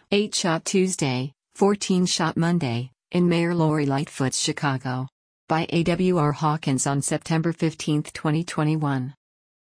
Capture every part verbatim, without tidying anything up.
eight shot Tuesday, fourteen shot Monday, in Mayor Lori Lightfoot's Chicago. By A W R Hawkins on September fifteenth, twenty twenty-one.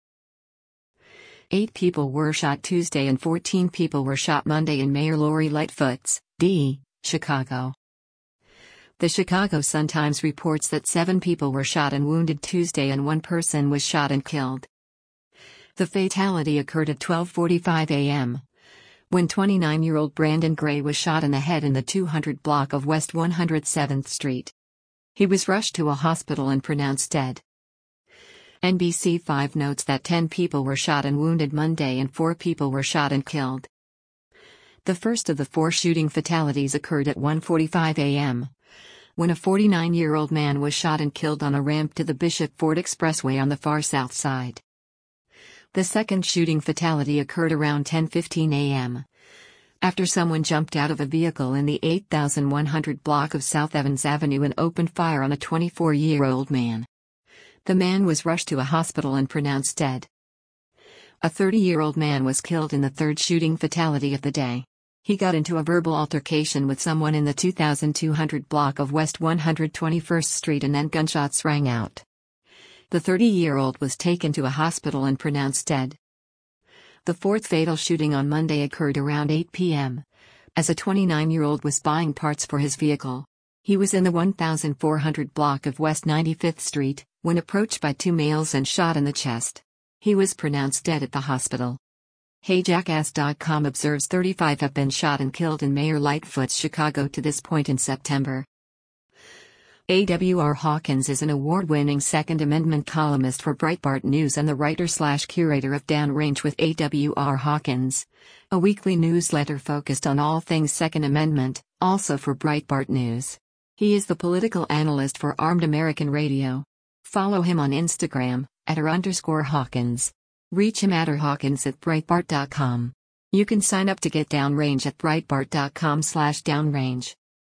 Eight people were shot Tuesday and fourteen people were shot Monday in Mayor Lori Lightfoot's, D. Chicago. The Chicago Sun-Times reports that seven people were shot and wounded Tuesday and one person was shot and killed. The fatality occurred at twelve forty-five a m when twenty-nine-year-old Brandon Gray was shot in the head in the two hundred block of West one hundred seventh Street. He was rushed to a hospital and pronounced dead. N B C five notes that ten people were shot and wounded Monday and four people were shot and killed. The first of the four shooting fatalities occurred at one forty-five a m when a forty-nine-year-old man was shot and killed on a ramp to the Bishop Ford Expressway on the far south side. The second shooting fatality occurred around ten fifteen a m after someone jumped out of a vehicle in the eight thousand one hundred block of South Evans Avenue and opened fire on a twenty-four-year-old man. The man was rushed to a hospital and pronounced dead. A thirty-year-old man was killed in the third shooting fatality of the day. He got into a verbal altercation with someone in the two thousand two hundred block of West one hundred twenty-first Street and then gunshots rang out. The thirty-year-old was taken to a hospital and pronounced dead. The fourth fatal shooting on Monday occurred around eight p m as a twenty-nine-year-old was buying parts for his vehicle. He was in the one thousand four hundred block of West ninety-fifth Street when approached by two males and shot in the chest. He was pronounced dead at the hospital. Hey Jackass dot com observes thirty-five have been shot and killed in Mayor Lightfoot's Chicago to this point in September. A W R Hawkins is an award-winning Second Amendment columnist for Breitbart News and the writer-slash-curator of Downrange with A W R Hawkins, a weekly newsletter focused on all things Second Amendment, also for Breitbart News. He is the political analyst for Armed American Radio. Follow him on Instagram, at r underscore Hawkins. Reach him at r Hawkins at Breitbart dot com. You can sign up to get Downrange at Breitbart dot com slash Downrange.